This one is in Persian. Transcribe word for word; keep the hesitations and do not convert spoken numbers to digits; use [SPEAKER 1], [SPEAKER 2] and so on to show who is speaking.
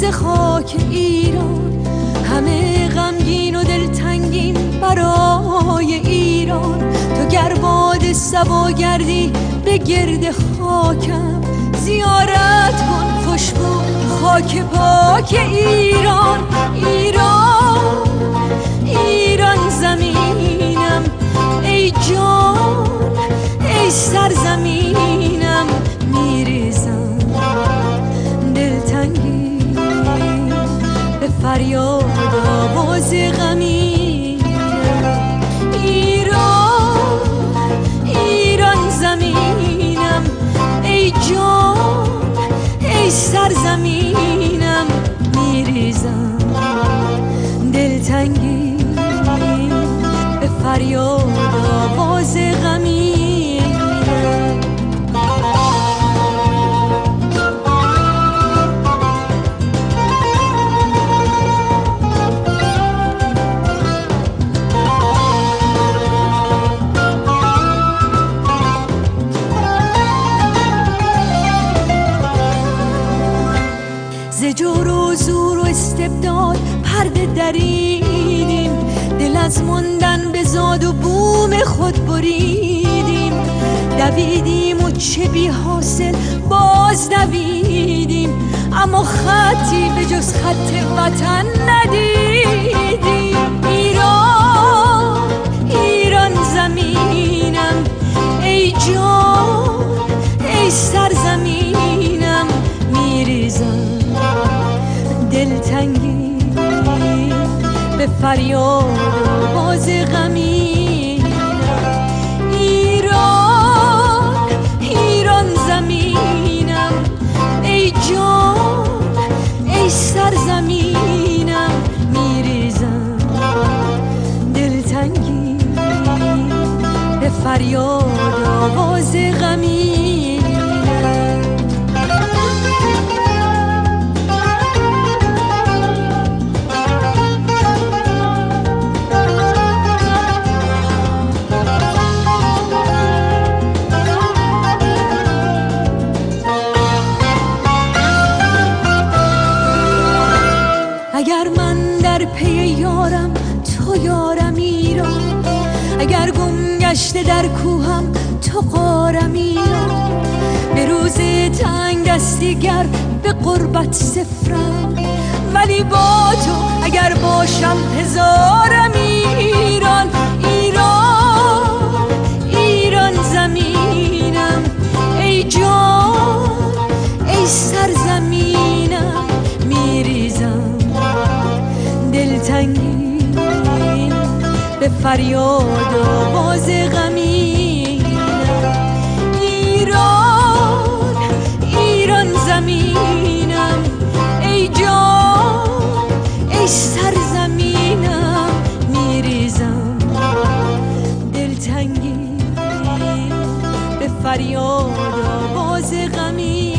[SPEAKER 1] خاک ایران، همه غمگین و دلتنگین برای ایران. تو گر باد صبا گردی به گرد خاکم، زیارت کن خوشبو خاک پاک ایران. ایران ایران زمینم ای جان، ای سرزمینم میریزم دلتنگی به فریاد آواز غمینم. ایران ایران زمینم ای جان، ای سرزمینم میریزم دلتنگی به فریاد آواز غمینم. ز جور و زور و استبداد پرده دریدیم، دل از ماندن به زاد و بوم خود بریدیم. دویدیم و چه بی حاصل باز دویدیم، اما خطی به جز خط وطن ندیدیم. ایران ایران زمینم ای جان، ای سرزمینم میریزم دلتنگی به فریاد آواز غمینم. ایران ایران زمینم ای جان، ای سرزمینم میریزم دلتنگی به فریاد آواز غمینم. اگر من در پی یارم تو یارم ایران، اگر گم گشته در کوهم تو غارم ایران. به روز تنگ دستی گر به غربت سفرم، ولی با تو اگر باشم هزارم ایران. ایران ایران زمینم ای جان، ای سرزمینم میریزم دلتنگی به فریاد آواز غمینم. ایران ایران زمینم ای جان، ای سرزمینم میریزم دلتنگی به فریاد آواز غمینم.